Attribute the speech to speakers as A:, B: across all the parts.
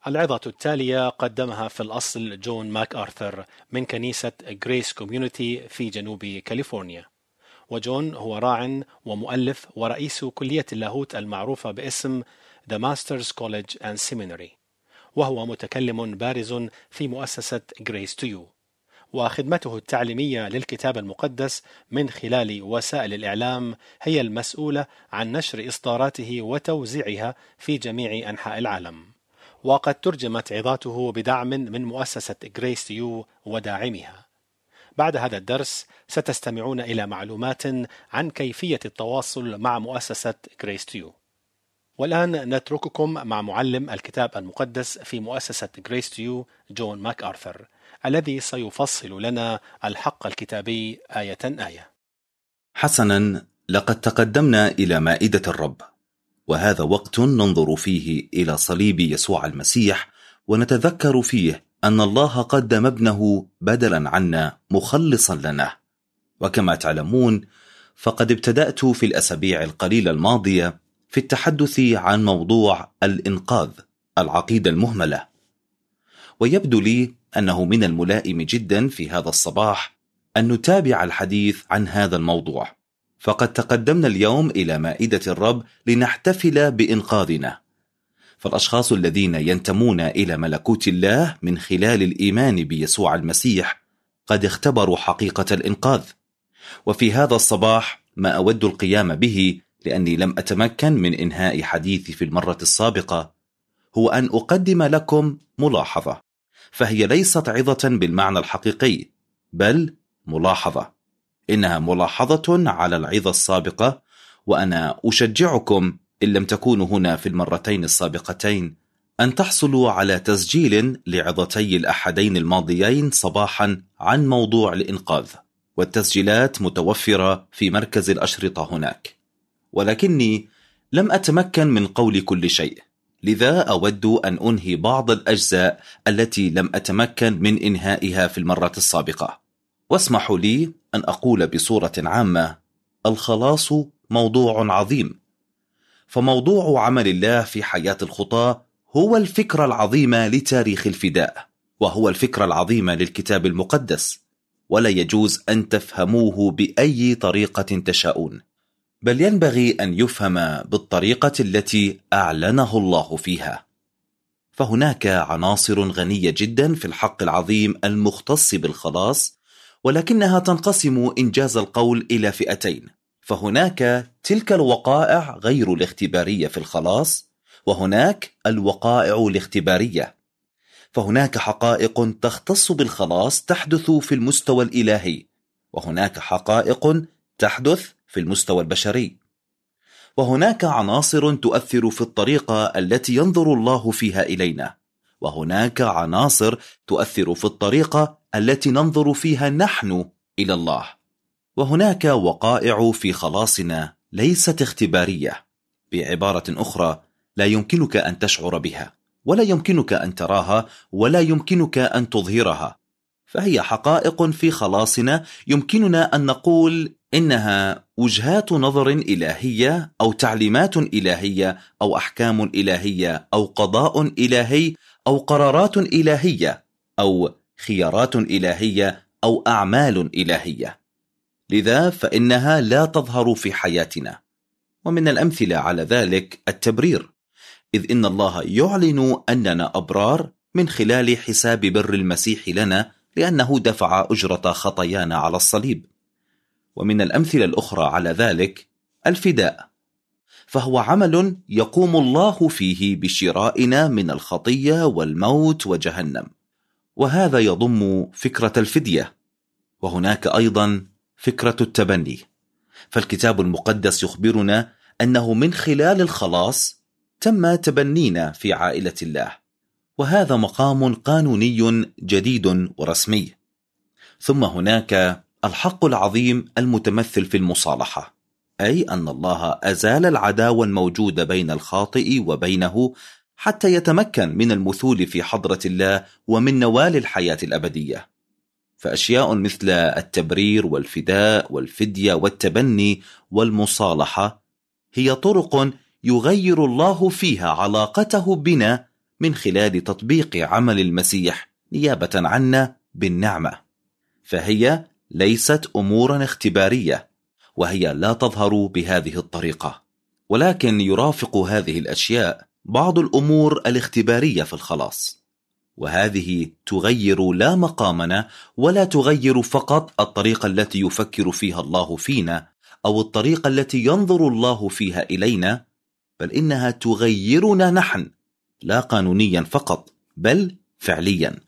A: العظة التالية قدمها في الأصل جون ماك آرثر من كنيسة غريس كوميونيتي في جنوب كاليفورنيا. وجون هو راع ومؤلف ورئيس كلية اللاهوت المعروفة باسم The Masters College and Seminary، وهو متكلم بارز في مؤسسة Grace to You، وخدمته التعليمية للكتاب المقدس من خلال وسائل الإعلام هي المسؤولة عن نشر إصداراته وتوزيعها في جميع أنحاء العالم. وقد ترجمت عظاته بدعم من مؤسسة Grace to You وداعمها. بعد هذا الدرس ستستمعون إلى معلومات عن كيفية التواصل مع مؤسسة Grace to You. والآن نترككم مع معلم الكتاب المقدس في مؤسسة Grace to You جون ماك آرثر، الذي سيفصل لنا الحق الكتابي آية آية.
B: حسنا، لقد تقدمنا إلى مائدة الرب، وهذا وقت ننظر فيه إلى صليب يسوع المسيح، ونتذكر فيه أن الله قدم ابنه بدلا عنا مخلصا لنا. وكما تعلمون فقد ابتدأت في الأسابيع القليلة الماضية في التحدث عن موضوع الإنقاذ، العقيدة المهملة، ويبدو لي أنه من الملائم جدا في هذا الصباح أن نتابع الحديث عن هذا الموضوع. فقد تقدمنا اليوم إلى مائدة الرب لنحتفل بإنقاذنا، فالأشخاص الذين ينتمون إلى ملكوت الله من خلال الإيمان بيسوع المسيح قد اختبروا حقيقة الإنقاذ. وفي هذا الصباح ما أود القيام به، لأني لم أتمكن من إنهاء حديثي في المرة السابقة، هو أن أقدم لكم ملاحظة، فهي ليست عظة بالمعنى الحقيقي، بل ملاحظة. إنها ملاحظة على العظة السابقة، وأنا أشجعكم إن لم تكونوا هنا في المرتين السابقتين أن تحصلوا على تسجيل لعظتي الأحدين الماضيين صباحا عن موضوع الإنقاذ، والتسجيلات متوفرة في مركز الأشرطة هناك. ولكني لم أتمكن من قول كل شيء، لذا أود أن أنهي بعض الأجزاء التي لم أتمكن من إنهائها في المرة السابقة. واسمحوا لي أن أقول بصورة عامة: الخلاص موضوع عظيم، فموضوع عمل الله في حياة الخطاة هو الفكرة العظيمة لتاريخ الفداء، وهو الفكرة العظيمة للكتاب المقدس، ولا يجوز أن تفهموه بأي طريقة تشاءون، بل ينبغي أن يفهم بالطريقة التي أعلنه الله فيها. فهناك عناصر غنية جدا في الحق العظيم المختص بالخلاص، ولكنها تنقسم إنجاز القول إلى فئتين. فهناك تلك الوقائع غير الاختبارية في الخلاص، وهناك الوقائع الاختبارية. فهناك حقائق تختص بالخلاص تحدث في المستوى الإلهي، وهناك حقائق تحدث في المستوى البشري، وهناك عناصر تؤثر في الطريقة التي ينظر الله فيها إلينا، وهناك عناصر تؤثر في الطريقة التي ننظر فيها نحن إلى الله. وهناك وقائع في خلاصنا ليست اختبارية، بعبارة أخرى لا يمكنك أن تشعر بها، ولا يمكنك أن تراها، ولا يمكنك أن تظهرها. فهي حقائق في خلاصنا يمكننا أن نقول إنها وجهات نظر إلهية، أو تعليمات إلهية، أو أحكام إلهية، أو قضاء إلهي، أو قرارات إلهية، أو خيارات إلهية، أو أعمال إلهية. لذا فإنها لا تظهر في حياتنا. ومن الأمثلة على ذلك التبرير، إذ إن الله يعلن أننا أبرار من خلال حساب بر المسيح لنا، لأنه دفع أجرة خطايانا على الصليب. ومن الأمثلة الأخرى على ذلك الفداء، فهو عمل يقوم الله فيه بشرائنا من الخطية والموت وجهنم، وهذا يضم فكرة الفدية. وهناك أيضا فكرة التبني، فالكتاب المقدس يخبرنا أنه من خلال الخلاص تم تبنينا في عائلة الله، وهذا مقام قانوني جديد ورسمي. ثم هناك الحق العظيم المتمثل في المصالحة، أي أن الله أزال العداوة الموجودة بين الخاطئ وبينه حتى يتمكن من المثول في حضرة الله ومن نوال الحياة الأبدية. فأشياء مثل التبرير والفداء والفدية والتبني والمصالحة هي طرق يغير الله فيها علاقته بنا من خلال تطبيق عمل المسيح نيابة عنا بالنعمة. فهي ليست أمورا اختبارية، وهي لا تظهر بهذه الطريقة، ولكن يرافق هذه الأشياء بعض الأمور الاختبارية في الخلاص، وهذه تغير لا مقامنا، ولا تغير فقط الطريقة التي يفكر فيها الله فينا أو الطريقة التي ينظر الله فيها إلينا، بل إنها تغيرنا نحن، لا قانونيا فقط بل فعليا.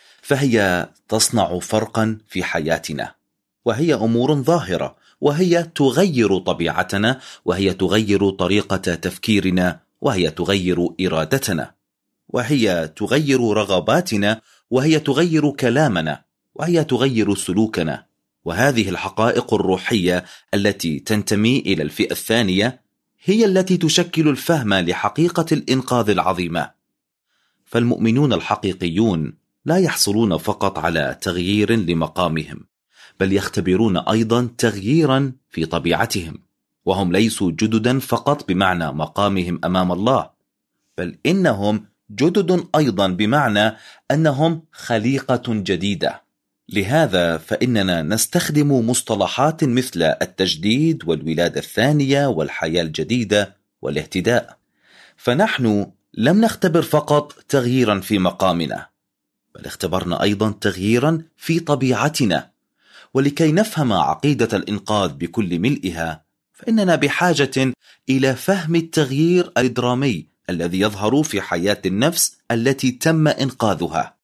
B: فهي تصنع فرقا في حياتنا، وهي أمور ظاهرة، وهي تغير طبيعتنا، وهي تغير طريقة تفكيرنا، وهي تغير إرادتنا، وهي تغير رغباتنا، وهي تغير كلامنا، وهي تغير سلوكنا. وهذه الحقائق الروحية التي تنتمي إلى الفئة الثانية هي التي تشكل الفهم لحقيقة الإنقاذ العظيمة. فالمؤمنون الحقيقيون لا يحصلون فقط على تغيير لمقامهم، بل يختبرون أيضا تغييرا في طبيعتهم، وهم ليسوا جددا فقط بمعنى مقامهم أمام الله، بل إنهم جدد أيضا بمعنى أنهم خليقة جديدة. لهذا فإننا نستخدم مصطلحات مثل التجديد والولادة الثانية والحياة الجديدة والاهتداء. فنحن لم نختبر فقط تغييرا في مقامنا، بل اختبرنا أيضا تغييرا في طبيعتنا. ولكي نفهم عقيدة الإنقاذ بكل ملئها، فإننا بحاجة إلى فهم التغيير الدرامي الذي يظهر في حياة النفس التي تم إنقاذها.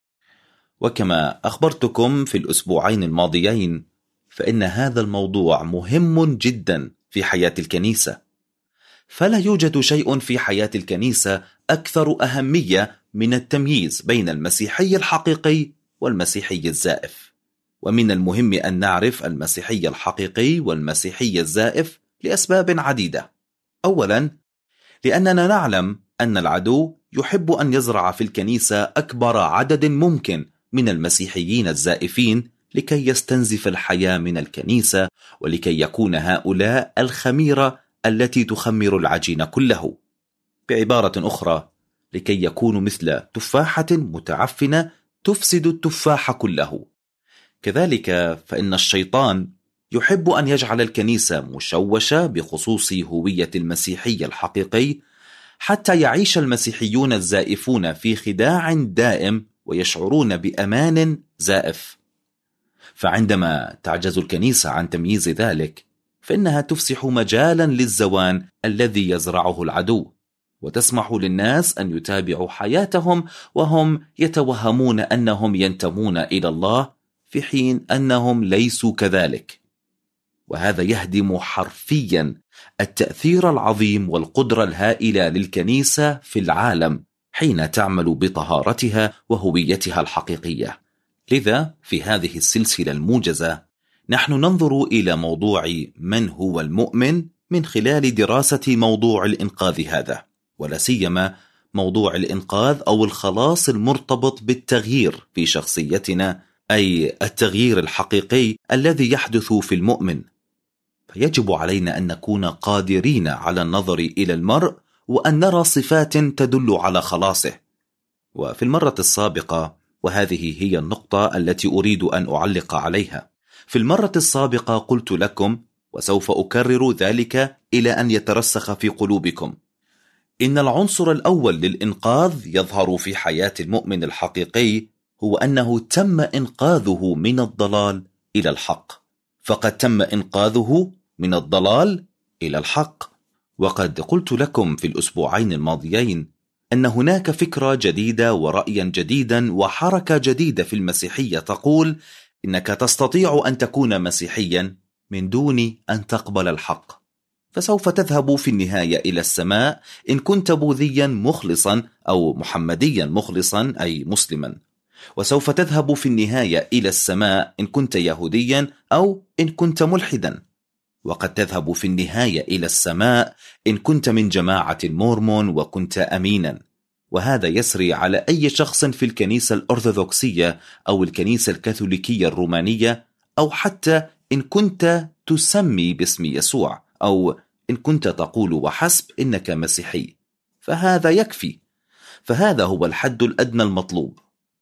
B: وكما أخبرتكم في الأسبوعين الماضيين، فإن هذا الموضوع مهم جدا في حياة الكنيسة. فلا يوجد شيء في حياة الكنيسة أكثر أهمية من التمييز بين المسيحي الحقيقي والمسيحي الزائف. ومن المهم أن نعرف المسيحي الحقيقي والمسيحي الزائف لأسباب عديدة. أولا، لأننا نعلم أن العدو يحب أن يزرع في الكنيسة أكبر عدد ممكن من المسيحيين الزائفين لكي يستنزف الحياة من الكنيسة، ولكي يكون هؤلاء الخميرة التي تخمر العجين كله. بعبارة أخرى، لكي يكونوا مثل تفاحة متعفنة تفسد التفاح كله. كذلك فإن الشيطان يحب أن يجعل الكنيسة مشوشة بخصوص هوية المسيحي الحقيقي، حتى يعيش المسيحيون الزائفون في خداع دائم ويشعرون بأمان زائف. فعندما تعجز الكنيسة عن تمييز ذلك، فإنها تفسح مجالا للزوان الذي يزرعه العدو، وتسمح للناس أن يتابعوا حياتهم وهم يتوهمون أنهم ينتمون إلى الله، في حين أنهم ليسوا كذلك. وهذا يهدم حرفيا التأثير العظيم والقدرة الهائلة للكنيسة في العالم حين تعمل بطهارتها وهويتها الحقيقية. لذا في هذه السلسلة الموجزة نحن ننظر إلى موضوع من هو المؤمن من خلال دراسة موضوع الإنقاذ هذا، ولا سيما موضوع الإنقاذ أو الخلاص المرتبط بالتغيير في شخصيتنا، أي التغيير الحقيقي الذي يحدث في المؤمن. فيجب علينا أن نكون قادرين على النظر إلى المرء وأن نرى صفات تدل على خلاصه. وفي المرة السابقة، وهذه هي النقطة التي أريد أن أعلق عليها، في المرة السابقة قلت لكم، وسوف أكرر ذلك إلى أن يترسخ في قلوبكم، إن العنصر الأول للإنقاذ يظهر في حياة المؤمن الحقيقي هو أنه تم إنقاذه من الضلال إلى الحق. فقد تم إنقاذه من الضلال إلى الحق. وقد قلت لكم في الأسبوعين الماضيين أن هناك فكرة جديدة ورأيا جديدا وحركة جديدة في المسيحية تقول إنك تستطيع أن تكون مسيحيا من دون أن تقبل الحق، فسوف تذهب في النهاية إلى السماء إن كنت بوذيا مخلصا أو محمديا مخلصا أي مسلما، وسوف تذهب في النهاية إلى السماء إن كنت يهوديا أو إن كنت ملحدا، وقد تذهب في النهاية إلى السماء إن كنت من جماعة المورمون وكنت أمينا. وهذا يسري على أي شخص في الكنيسة الأرثوذكسية أو الكنيسة الكاثوليكية الرومانية، أو حتى إن كنت تسمي باسم يسوع، أو إن كنت تقول وحسب إنك مسيحي، فهذا يكفي. فهذا هو الحد الأدنى المطلوب.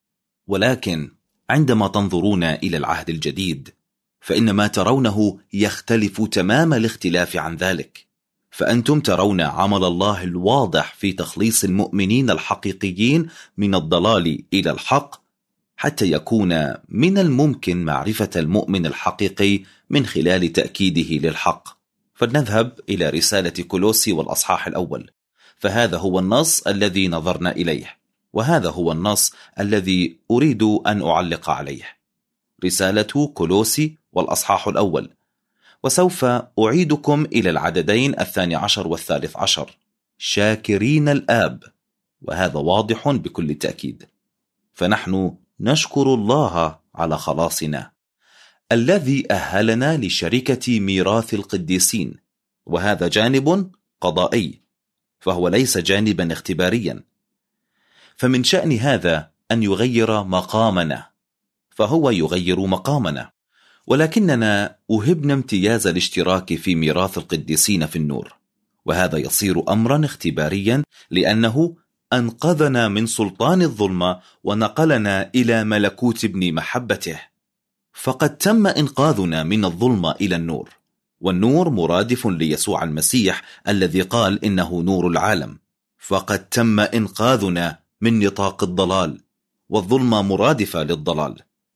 B: ولكن عندما تنظرون إلى العهد الجديد فإن ما ترونه يختلف تمام الاختلاف عن ذلك، فأنتم ترون عمل الله الواضح في تخليص المؤمنين الحقيقيين من الضلال إلى الحق، حتى يكون من الممكن معرفة المؤمن الحقيقي من خلال تأكيده للحق. فلنذهب إلى رسالة كولوسي والأصحاح الأول، فهذا هو النص الذي نظرنا إليه، وهذا هو النص الذي أريد أن أعلق عليه. رسالة كولوسي والأصحاح الأول، وسوف أعيدكم إلى العددين 12 و13، شاكرين الآب، وهذا واضح بكل تأكيد. فنحن نشكر الله على خلاصنا الذي أهلنا لشركة ميراث القديسين، وهذا جانب قضائي، فهو ليس جانبا اختباريا. فمن شأن هذا أن يغير مقامنا، فهو يغير مقامنا، ولكننا أهبنا امتياز الاشتراك في ميراث القديسين في النور، وهذا يصير أمرا اختباريا لأنه أنقذنا من سلطان الظلمة ونقلنا إلى ملكوت ابن محبته. فقد تم إنقاذنا من الظلمة إلى النور، والنور مرادف ليسوع المسيح الذي قال إنه نور العالم. فقد تم إنقاذنا من نطاق الضلال، والظلمة مرادفة للضلال.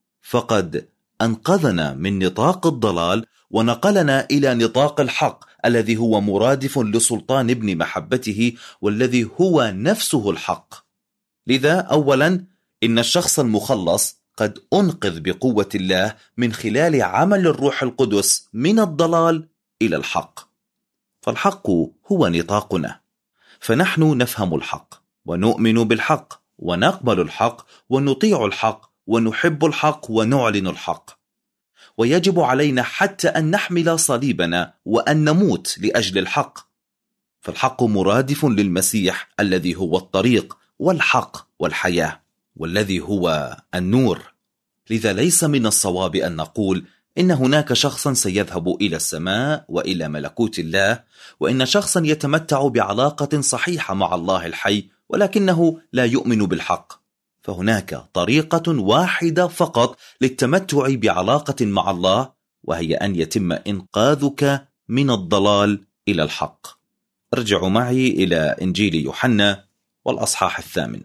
B: فقد أنقذنا من نطاق الضلال ونقلنا إلى نطاق الحق الذي هو مرادف لسلطان ابن محبته، والذي هو نفسه الحق. لذا أولا إن الشخص المخلص قد أنقذ بقوة الله من خلال عمل الروح القدس من الضلال إلى الحق، فالحق هو نطاقنا، فنحن نفهم الحق ونؤمن بالحق ونقبل الحق ونطيع الحق ونحب الحق ونعلن الحق. ويجب علينا حتى أن نحمل صليبنا وأن نموت لأجل الحق، فالحق مرادف للمسيح الذي هو الطريق والحق والحياة، والذي هو النور. لذا ليس من الصواب أن نقول إن هناك شخصا سيذهب إلى السماء وإلى ملكوت الله، وإن شخصا يتمتع بعلاقة صحيحة مع الله الحي ولكنه لا يؤمن بالحق. فهناك طريقة واحدة فقط للتمتع بعلاقة مع الله، وهي أن يتم إنقاذك من الضلال إلى الحق. ارجعوا معي إلى إنجيل يوحنا والأصحاح 8،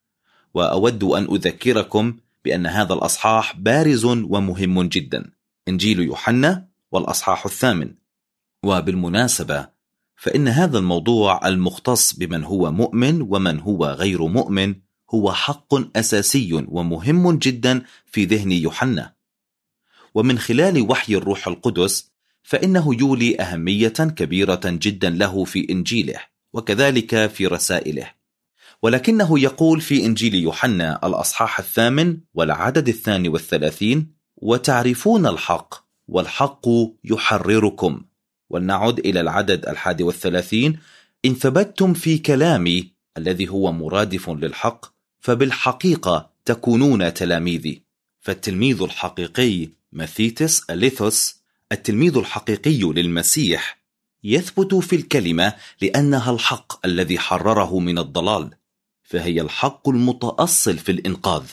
B: وأود أن أذكركم بأن هذا الأصحاح بارز ومهم جدا. إنجيل يوحنا والأصحاح 8. وبالمناسبة فإن هذا الموضوع المختص بمن هو مؤمن ومن هو غير مؤمن هو حق أساسي ومهم جدا في ذهن يوحنا، ومن خلال وحي الروح القدس فإنه يولي أهمية كبيرة جدا له في إنجيله وكذلك في رسائله. ولكنه يقول في إنجيل يوحنا الأصحاح 8 والعدد 32: وتعرفون الحق والحق يحرركم. ولنعد إلى العدد 31: إن ثبتتم في كلامي الذي هو مرادف للحق فبالحقيقة تكونون تلاميذي. فالتلميذ الحقيقي ماثيتس أليثوس، التلميذ الحقيقي للمسيح، يثبت في الكلمة لأنها الحق الذي حرره من الضلال، فهي الحق المتأصل في الإنقاذ.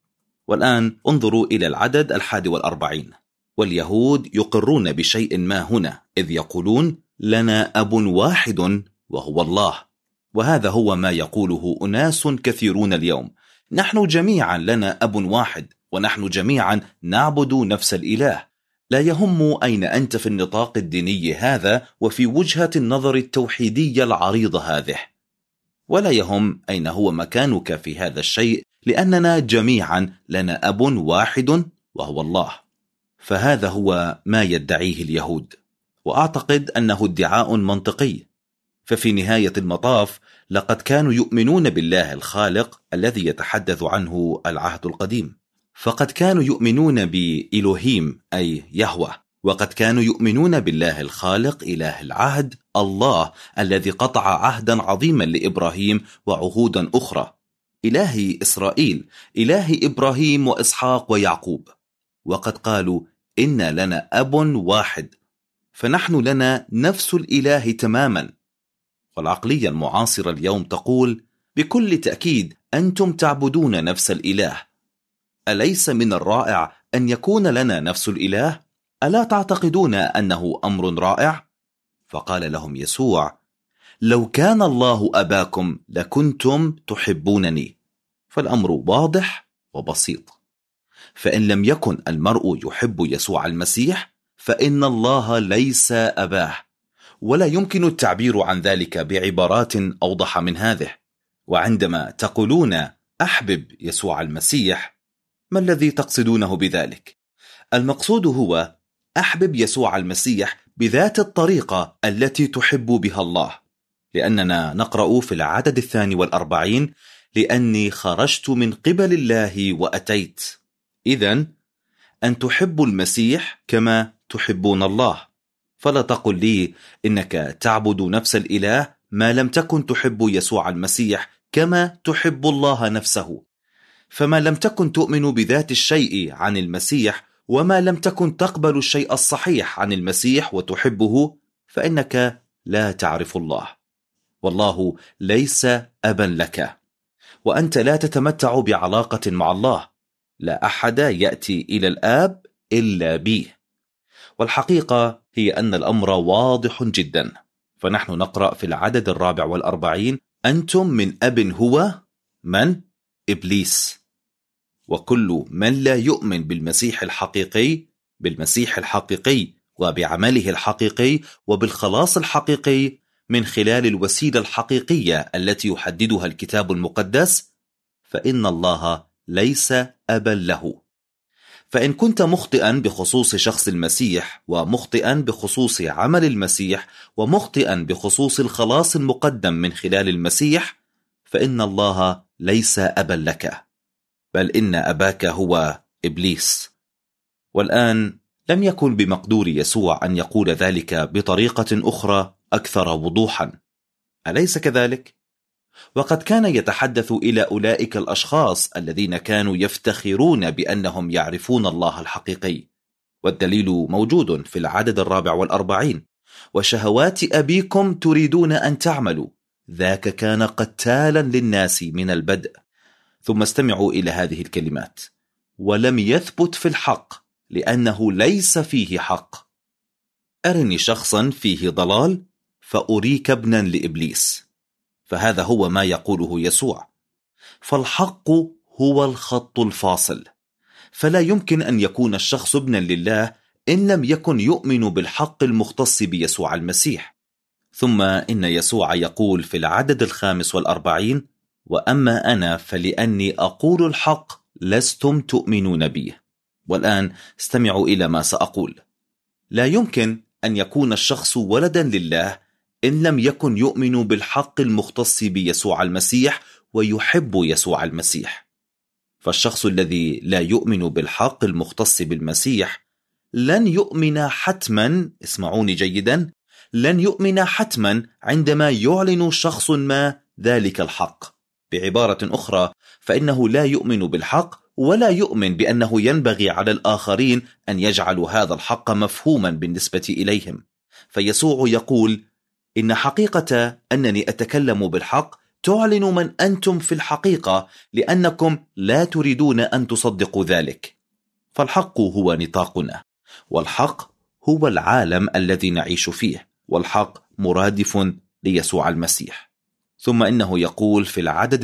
B: والآن انظروا إلى العدد 41: واليهود يقرون بشيء ما هنا، إذ يقولون لنا أب واحد وهو الله. وهذا هو ما يقوله أناس كثيرون اليوم: نحن جميعا لنا أب واحد، ونحن جميعا نعبد نفس الإله. لا يهم أين أنت في النطاق الديني هذا وفي وجهة النظر التوحيدية العريضة هذه، ولا يهم أين هو مكانك في هذا الشيء، لأننا جميعا لنا أب واحد وهو الله. فهذا هو ما يدعيه اليهود، وأعتقد أنه ادعاء منطقي. ففي نهاية المطاف لقد كانوا يؤمنون بالله الخالق الذي يتحدث عنه العهد القديم، فقد كانوا يؤمنون بإلهيم أي يهوه، وقد كانوا يؤمنون بالله الخالق إله العهد الله الذي قطع عهدا عظيما لإبراهيم وعهودا أخرى، إله إسرائيل، إله إبراهيم وإسحاق ويعقوب. وقد قالوا إن لنا أب واحد، فنحن لنا نفس الإله تماما. والعقلية المعاصرة اليوم تقول بكل تأكيد أنتم تعبدون نفس الإله. أليس من الرائع أن يكون لنا نفس الإله؟ ألا تعتقدون أنه أمر رائع؟ فقال لهم يسوع: لو كان الله أباكم لكنتم تحبونني. فالأمر واضح وبسيط. فإن لم يكن المرء يحب يسوع المسيح فإن الله ليس أباه، ولا يمكن التعبير عن ذلك بعبارات أوضح من هذه. وعندما تقولون أحبب يسوع المسيح، ما الذي تقصدونه بذلك؟ المقصود هو أحبب يسوع المسيح بذات الطريقة التي تحب بها الله، لأننا نقرأ في العدد 42: لأني خرجت من قبل الله وأتيت. إذن أن تحبوا المسيح كما تحبون الله. فلا تقل لي إنك تعبد نفس الإله ما لم تكن تحب يسوع المسيح كما تحب الله نفسه. فما لم تكن تؤمن بذات الشيء عن المسيح، وما لم تكن تقبل الشيء الصحيح عن المسيح وتحبه، فإنك لا تعرف الله، والله ليس أبا لك، وأنت لا تتمتع بعلاقة مع الله. لا أحد يأتي إلى الآب إلا به. والحقيقة هي أن الأمر واضح جدا، فنحن نقرأ في العدد 44: أنتم من أب هو من؟ إبليس. وكل من لا يؤمن بالمسيح الحقيقي وبعمله الحقيقي وبالخلاص الحقيقي من خلال الوسيلة الحقيقية التي يحددها الكتاب المقدس، فإن الله ليس أبا له. فإن كنت مخطئا بخصوص شخص المسيح، ومخطئا بخصوص عمل المسيح، ومخطئا بخصوص الخلاص المقدم من خلال المسيح، فإن الله ليس أبا لك، بل إن أباك هو إبليس. والآن لم يكن بمقدور يسوع أن يقول ذلك بطريقة أخرى أكثر وضوحا، أليس كذلك؟ وقد كان يتحدث إلى أولئك الأشخاص الذين كانوا يفتخرون بأنهم يعرفون الله الحقيقي، والدليل موجود في العدد 44: وشهوات أبيكم تريدون أن تعملوا، ذاك كان قتالا للناس من البدء. ثم استمعوا إلى هذه الكلمات: ولم يثبت في الحق لأنه ليس فيه حق. أرني شخصا فيه ضلال فأريك ابنا لإبليس. فهذا هو ما يقوله يسوع. فالحق هو الخط الفاصل، فلا يمكن أن يكون الشخص ابنا لله إن لم يكن يؤمن بالحق المختص بيسوع المسيح. ثم إن يسوع يقول في العدد 45: وأما أنا فلأني أقول الحق لستم تؤمنون به. والآن استمعوا إلى ما سأقول: لا يمكن أن يكون الشخص ولدا لله إن لم يكن يؤمن بالحق المختص بيسوع المسيح ويحب يسوع المسيح. فالشخص الذي لا يؤمن بالحق المختص بالمسيح لن يؤمن حتما، اسمعوني جيدا، لن يؤمن حتما عندما يعلن شخص ما ذلك الحق. بعبارة أخرى، فإنه لا يؤمن بالحق ولا يؤمن بأنه ينبغي على الآخرين أن يجعلوا هذا الحق مفهوما بالنسبة إليهم. فيسوع يقول: إن حقيقة أنني أتكلم بالحق تعلن من أنتم في الحقيقة، لأنكم لا تريدون أن تصدقوا ذلك. فالحق هو نطاقنا، والحق هو العالم الذي نعيش فيه، والحق مرادف ليسوع المسيح. ثم إنه يقول في العدد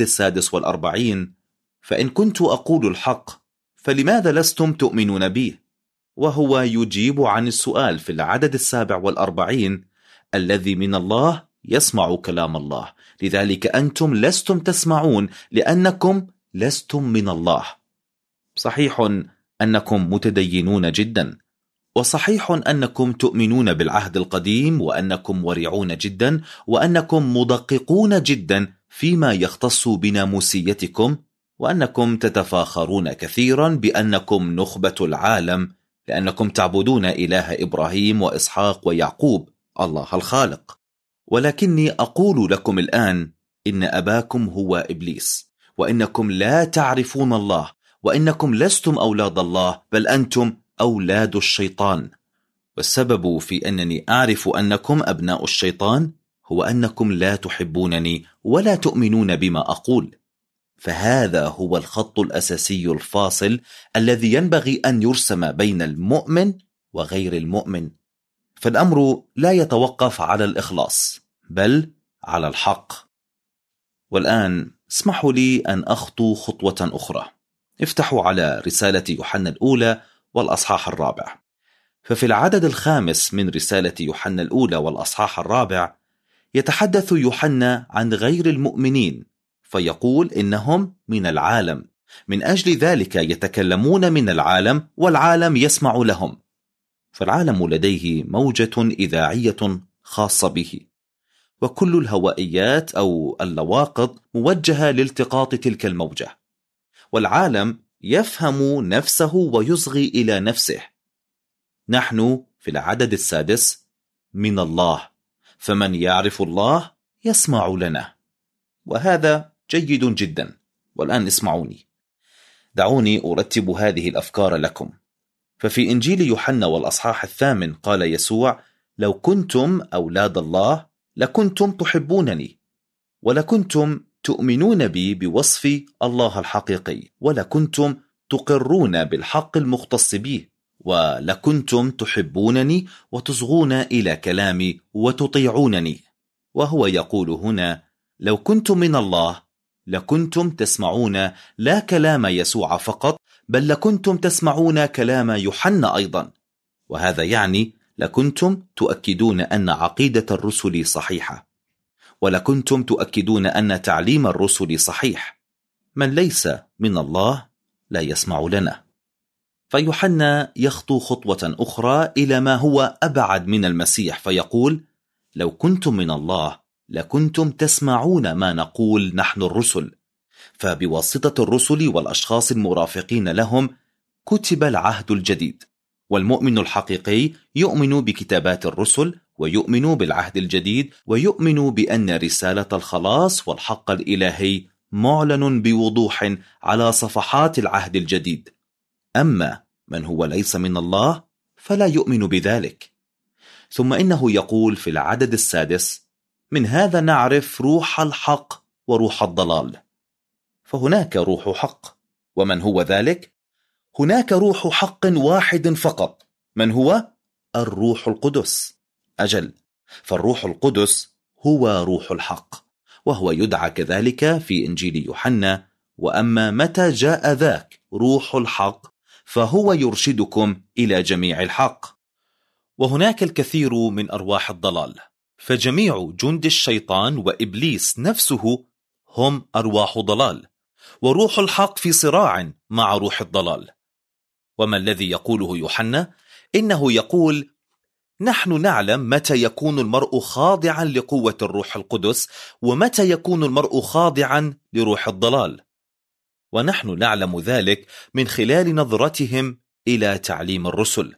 B: 46: فإن كنت أقول الحق فلماذا لستم تؤمنون بي؟ وهو يجيب عن السؤال في العدد 47: الذي من الله يسمع كلام الله، لذلك أنتم لستم تسمعون لأنكم لستم من الله. صحيح أنكم متدينون جدا، وصحيح أنكم تؤمنون بالعهد القديم، وأنكم ورعون جدا، وأنكم مدققون جدا فيما يختص بناموسيتكم، وأنكم تتفاخرون كثيرا بأنكم نخبة العالم، لأنكم تعبدون إله إبراهيم وإسحاق ويعقوب، الله الخالق. ولكني أقول لكم الآن إن أباكم هو إبليس، وإنكم لا تعرفون الله، وإنكم لستم أولاد الله، بل أنتم أولاد الشيطان. والسبب في أنني أعرف أنكم أبناء الشيطان هو أنكم لا تحبونني ولا تؤمنون بما أقول. فهذا هو الخط الأساسي الفاصل الذي ينبغي أن يرسم بين المؤمن وغير المؤمن. فالأمر لا يتوقف على الإخلاص بل على الحق. والآن اسمحوا لي أن أخطو خطوة أخرى. افتحوا على رسالة يوحنا الأولى والأصحاح 4. ففي العدد 5 من رسالة يوحنا الأولى والأصحاح 4 يتحدث يوحنا عن غير المؤمنين، فيقول إنهم من العالم، من أجل ذلك يتكلمون من العالم والعالم يسمع لهم. فالعالم لديه موجة إذاعية خاصة به، وكل الهوائيات أو اللواقط موجهة لالتقاط تلك الموجة، والعالم يفهم نفسه ويصغي إلى نفسه. نحن في العدد 6 من الله، فمن يعرف الله يسمع لنا، وهذا جيد جدا. والآن اسمعوني، دعوني أرتب هذه الأفكار لكم. ففي إنجيل يوحنا والأصحاح 8 قال يسوع: لو كنتم أولاد الله لكنتم تحبونني، ولكنتم تؤمنون بي بوصف الله الحقيقي، ولكنتم تقرون بالحق المختص به، ولكنتم تحبونني وتصغون إلى كلامي وتطيعونني. وهو يقول هنا: لو كنتم من الله لكنتم تسمعون لا كلام يسوع فقط، بل لكنتم تسمعون كلام يوحنا أيضا. وهذا يعني لكنتم تؤكدون أن عقيدة الرسل صحيحة، ولكنتم تؤكدون أن تعليم الرسل صحيح. من ليس من الله لا يسمع لنا. فيوحنا يخطو خطوة أخرى إلى ما هو أبعد من المسيح، فيقول: لو كنتم من الله لكنتم تسمعون ما نقول نحن الرسل. فبواسطة الرسل والأشخاص المرافقين لهم كتب العهد الجديد، والمؤمن الحقيقي يؤمن بكتابات الرسل، ويؤمن بالعهد الجديد، ويؤمن بأن رسالة الخلاص والحق الإلهي معلن بوضوح على صفحات العهد الجديد. أما من هو ليس من الله فلا يؤمن بذلك. ثم إنه يقول في العدد 6: من هذا نعرف روح الحق وروح الضلال. فهناك روح حق، ومن هو ذلك؟ هناك روح حق واحد فقط، من هو؟ الروح القدس. أجل، فالروح القدس هو روح الحق، وهو يدعى كذلك في إنجيل يوحنا: وأما متى جاء ذاك روح الحق فهو يرشدكم إلى جميع الحق. وهناك الكثير من أرواح الضلال، فجميع جند الشيطان وإبليس نفسه هم أرواح ضلال، وروح الحق في صراع مع روح الضلال. وما الذي يقوله يوحنا؟ إنه يقول: نحن نعلم متى يكون المرء خاضعا لقوة الروح القدس، ومتى يكون المرء خاضعا لروح الضلال، ونحن نعلم ذلك من خلال نظرتهم إلى تعليم الرسل.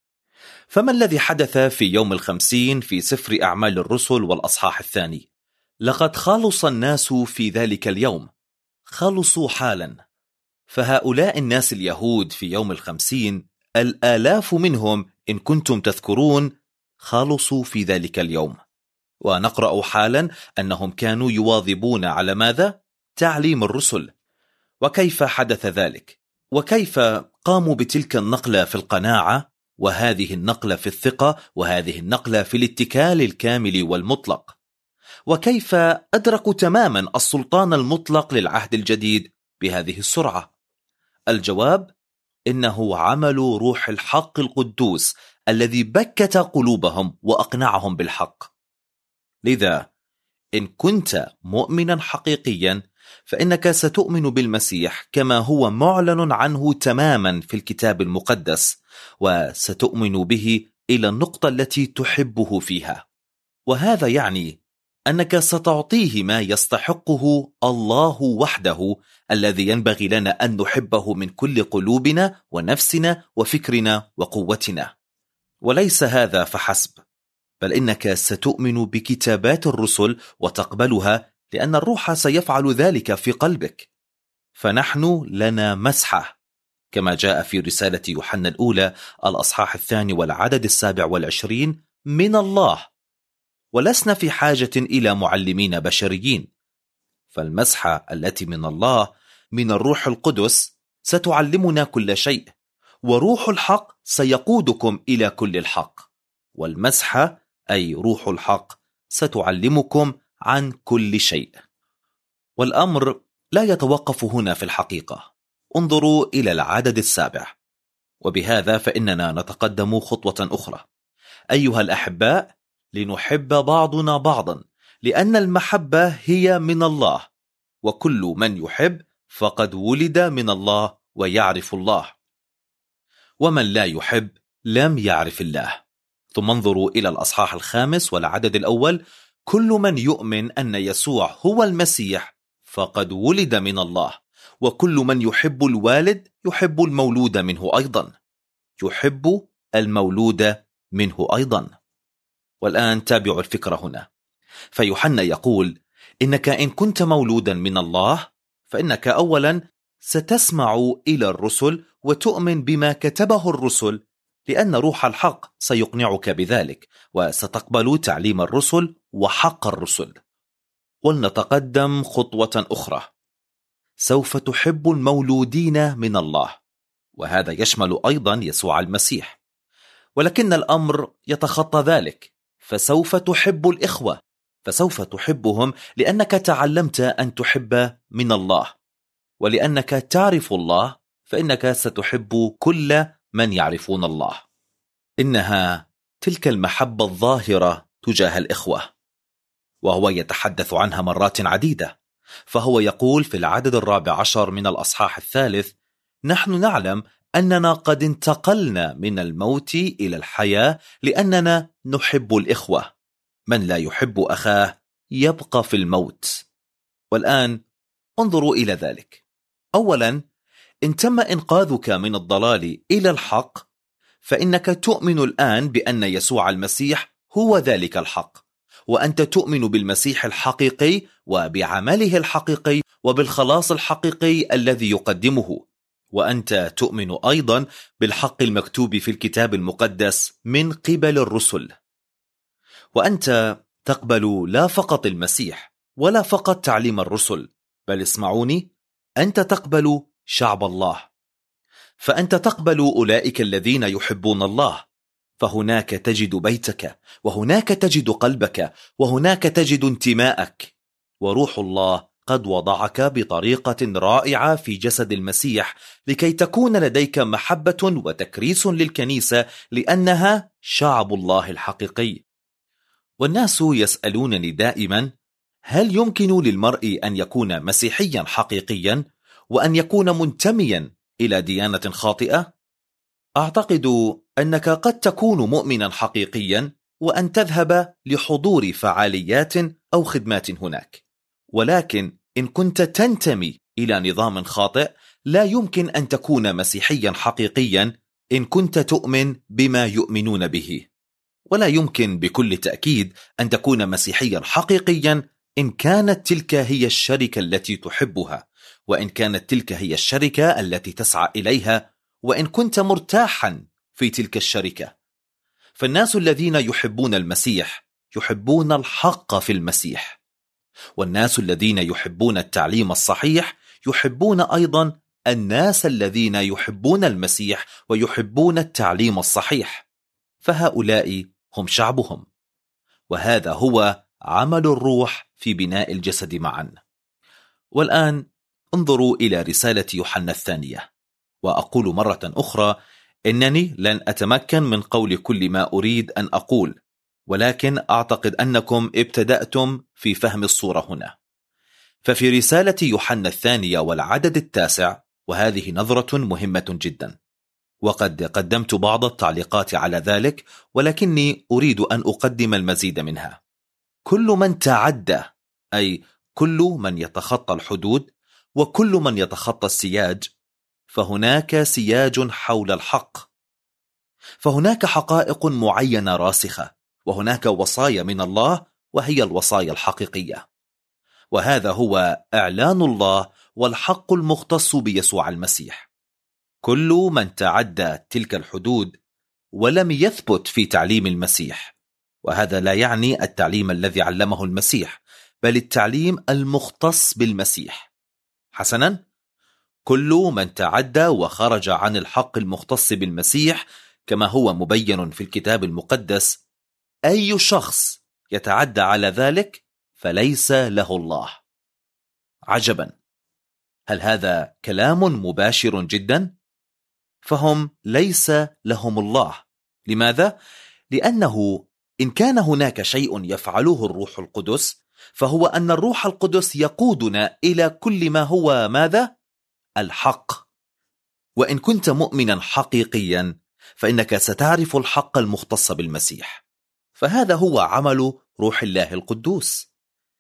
B: فما الذي حدث في يوم 50 في سفر أعمال الرسل والأصحاح 2؟ لقد خلص الناس في ذلك اليوم، خلصوا حالا. فهؤلاء الناس اليهود في يوم 50 الآلاف منهم إن كنتم تذكرون خلصوا في ذلك اليوم. ونقرأ حالا أنهم كانوا يواظبون على ماذا؟ تعليم الرسل. وكيف حدث ذلك؟ وكيف قاموا بتلك النقلة في القناعة، وهذه النقلة في الثقة، وهذه النقلة في الاتكال الكامل والمطلق؟ وكيف أدركوا تماما السلطان المطلق للعهد الجديد بهذه السرعة؟ الجواب: إنه عمل روح الحق القدوس الذي بكت قلوبهم وأقنعهم بالحق. لذا إن كنت مؤمنا حقيقيا فإنك ستؤمن بالمسيح كما هو معلن عنه تماما في الكتاب المقدس، وستؤمن به إلى النقطة التي تحبه فيها. وهذا يعني أنك ستعطيه ما يستحقه الله وحده، الذي ينبغي لنا أن نحبه من كل قلوبنا ونفسنا وفكرنا وقوتنا. وليس هذا فحسب، بل إنك ستؤمن بكتابات الرسل وتقبلها، لأن الروح سيفعل ذلك في قلبك. فنحن لنا مسحة، كما جاء في رسالة يوحنا الأولى الأصحاح 2 والعدد 27 من الله، ولسنا في حاجة إلى معلمين بشريين، فالمسحة التي من الله من الروح القدس ستعلمنا كل شيء، وروح الحق سيقودكم إلى كل الحق، والمسحة أي روح الحق ستعلمكم عن كل شيء. والأمر لا يتوقف هنا في الحقيقة. انظروا إلى العدد 7، وبهذا فإننا نتقدم خطوة أخرى. أيها الأحباء، لنحب بعضنا بعضا، لأن المحبة هي من الله، وكل من يحب فقد ولد من الله ويعرف الله، ومن لا يحب لم يعرف الله. ثم انظروا إلى الأصحاح 5 والعدد 1: كل من يؤمن أن يسوع هو المسيح فقد ولد من الله، وكل من يحب الوالد يحب المولود منه أيضا. يحب المولود منه أيضا. والآن تابعوا الفكرة هنا. فيوحنا يقول إنك إن كنت مولودا من الله فإنك أولا ستسمع إلى الرسل وتؤمن بما كتبه الرسل، لأن روح الحق سيقنعك بذلك، وستقبل تعليم الرسل وحق الرسل. ولنتقدم خطوة أخرى. سوف تحب المولودين من الله، وهذا يشمل أيضا يسوع المسيح. ولكن الأمر يتخطى ذلك، فسوف تحب الإخوة، فسوف تحبهم لأنك تعلمت أن تحب من الله، ولأنك تعرف الله فإنك ستحب كل من يعرفون الله. إنها تلك المحبة الظاهرة تجاه الإخوة، وهو يتحدث عنها مرات عديدة. فهو يقول في العدد 14 من الأصحاح 3: نحن نعلم أننا قد انتقلنا من الموت إلى الحياة لأننا نحب الإخوة. من لا يحب أخاه يبقى في الموت. والآن انظروا إلى ذلك. أولا، إن تم إنقاذك من الضلال إلى الحق فإنك تؤمن الآن بأن يسوع المسيح هو ذلك الحق، وأنت تؤمن بالمسيح الحقيقي وبعمله الحقيقي وبالخلاص الحقيقي الذي يقدمه، وأنت تؤمن أيضا بالحق المكتوب في الكتاب المقدس من قبل الرسل. وأنت تقبل لا فقط المسيح ولا فقط تعليم الرسل، بل اسمعوني، أنت تقبل شعب الله. فأنت تقبل أولئك الذين يحبون الله، فهناك تجد بيتك، وهناك تجد قلبك، وهناك تجد انتماءك. وروح الله قد وضعك بطريقة رائعة في جسد المسيح لكي تكون لديك محبة وتكريس للكنيسة، لأنها شعب الله الحقيقي. والناس يسألونني دائما: هل يمكن للمرء أن يكون مسيحيا حقيقيا وأن يكون منتميا إلى ديانة خاطئة؟ أعتقد أنك قد تكون مؤمنا حقيقيا وأن تذهب لحضور فعاليات أو خدمات هناك، ولكن إن كنت تنتمي إلى نظام خاطئ لا يمكن أن تكون مسيحيا حقيقيا إن كنت تؤمن بما يؤمنون به. ولا يمكن بكل تأكيد أن تكون مسيحيا حقيقيا إن كانت تلك هي الشركة التي تحبها، وإن كانت تلك هي الشركة التي تسعى إليها، وإن كنت مرتاحا في تلك الشركة. فالناس الذين يحبون المسيح يحبون الحق في المسيح، والناس الذين يحبون التعليم الصحيح يحبون أيضا الناس الذين يحبون المسيح ويحبون التعليم الصحيح، فهؤلاء هم شعبهم. وهذا هو عمل الروح في بناء الجسد معا. والآن انظروا إلى رسالة يوحنا الثانية. وأقول مرة أخرى إنني لن أتمكن من قول كل ما أريد أن أقول، ولكن أعتقد أنكم ابتدأتم في فهم الصورة هنا. ففي رسالة يوحنا الثانية والعدد 9، وهذه نظرة مهمة جدا، وقد قدمت بعض التعليقات على ذلك، ولكني أريد أن أقدم المزيد منها. كل من تعدى، أي كل من يتخطى الحدود وكل من يتخطى السياج، فهناك سياج حول الحق، فهناك حقائق معينة راسخة، وهناك وصايا من الله وهي الوصايا الحقيقية. وهذا هو إعلان الله والحق المختص بيسوع المسيح. كل من تعدى تلك الحدود ولم يثبت في تعليم المسيح وهذا لا يعني التعليم الذي علمه المسيح، بل التعليم المختص بالمسيح. حسنا، كل من تعدى وخرج عن الحق المختص بالمسيح كما هو مبين في الكتاب المقدس، أي شخص يتعدى على ذلك فليس له الله. عجبا، هل هذا كلام مباشر جدا؟ فهم ليس لهم الله. لماذا؟ لأنه إن كان هناك شيء يفعله الروح القدس فهو أن الروح القدس يقودنا إلى كل ما هو ماذا؟ الحق. وإن كنت مؤمنا حقيقيا فإنك ستعرف الحق المختص بالمسيح، فهذا هو عمل روح الله القدوس.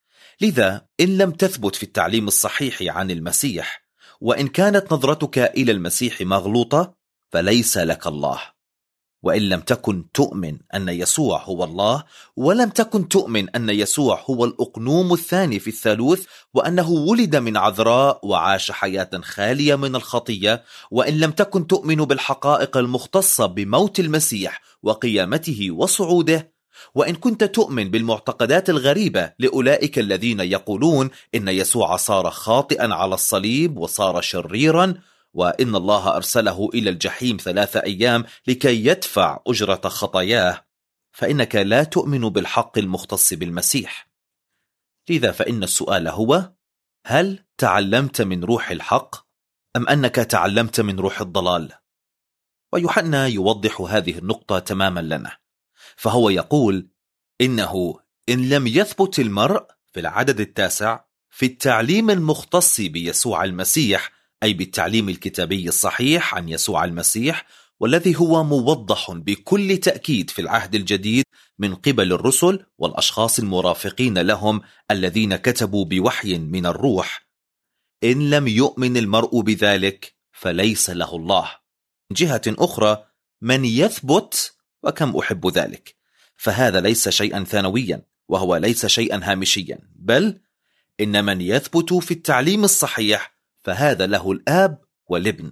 B: لذا إن لم تثبت في التعليم الصحيح عن المسيح، وإن كانت نظرتك إلى المسيح مغلوطة، فليس لك الله. وإن لم تكن تؤمن أن يسوع هو الله، ولم تكن تؤمن أن يسوع هو الأقنوم الثاني في الثالوث، وأنه ولد من عذراء وعاش حياة خالية من الخطية، وإن لم تكن تؤمن بالحقائق المختصة بموت المسيح وقيامته وصعوده، وإن كنت تؤمن بالمعتقدات الغريبة لأولئك الذين يقولون إن يسوع صار خاطئا على الصليب وصار شريرا، وإن الله أرسله إلى الجحيم 3 أيام لكي يدفع أجرة خطاياه، فإنك لا تؤمن بالحق المختص بالمسيح. لذا فإن السؤال هو: هل تعلمت من روح الحق أم أنك تعلمت من روح الضلال؟ ويوحنا يوضح هذه النقطة تماما لنا، فهو يقول إنه إن لم يثبت المرء في العدد 9 في التعليم المختص بيسوع المسيح، أي بالتعليم الكتابي الصحيح عن يسوع المسيح، والذي هو موضح بكل تأكيد في العهد الجديد من قبل الرسل والأشخاص المرافقين لهم الذين كتبوا بوحي من الروح، إن لم يؤمن المرء بذلك فليس له الله. من جهة أخرى، من يثبت، وكم أحب ذلك، فهذا ليس شيئا ثانويا، وهو ليس شيئا هامشيا، بل إن من يثبت في التعليم الصحيح فهذا له الآب والابن.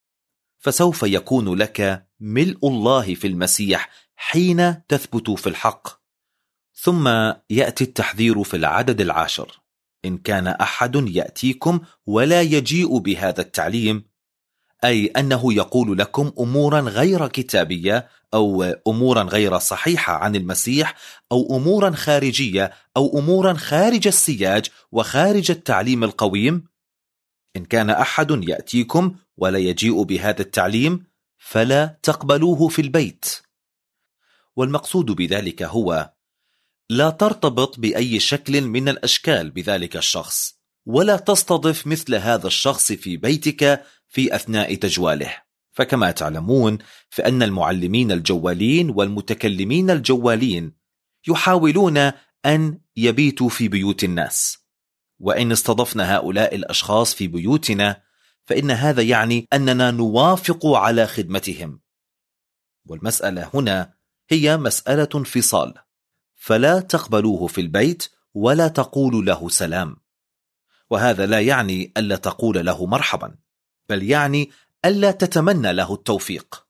B: فسوف يكون لك ملء الله في المسيح حين تثبت في الحق. ثم يأتي التحذير في العدد 10: إن كان أحد يأتيكم ولا يجيء بهذا التعليم، أي أنه يقول لكم أمورا غير كتابية أو أمورا غير صحيحة عن المسيح، أو أمورا خارجية أو أمورا خارج السياج وخارج التعليم القويم. إن كان أحد يأتيكم ولا يجيء بهذا التعليم فلا تقبلوه في البيت. والمقصود بذلك هو: لا ترتبط بأي شكل من الأشكال بذلك الشخص، ولا تستضف مثل هذا الشخص في بيتك في أثناء تجواله. فكما تعلمون فإن المعلمين الجوالين والمتكلمين الجوالين يحاولون أن يبيتوا في بيوت الناس، وإن استضفنا هؤلاء الأشخاص في بيوتنا فإن هذا يعني أننا نوافق على خدمتهم. والمسألة هنا هي مسألة انفصال، فلا تقبلوه في البيت ولا تقول له سلام. وهذا لا يعني ألا تقول له مرحبا، بل يعني ألا تتمنى له التوفيق.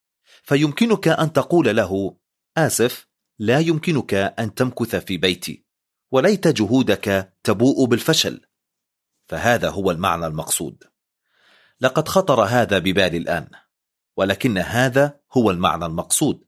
B: فيمكنك أن تقول له: آسف، لا يمكنك أن تمكث في بيتي، وليت جهودك تبوء بالفشل. فهذا هو المعنى المقصود. لقد خطر هذا ببالي الآن، ولكن هذا هو المعنى المقصود.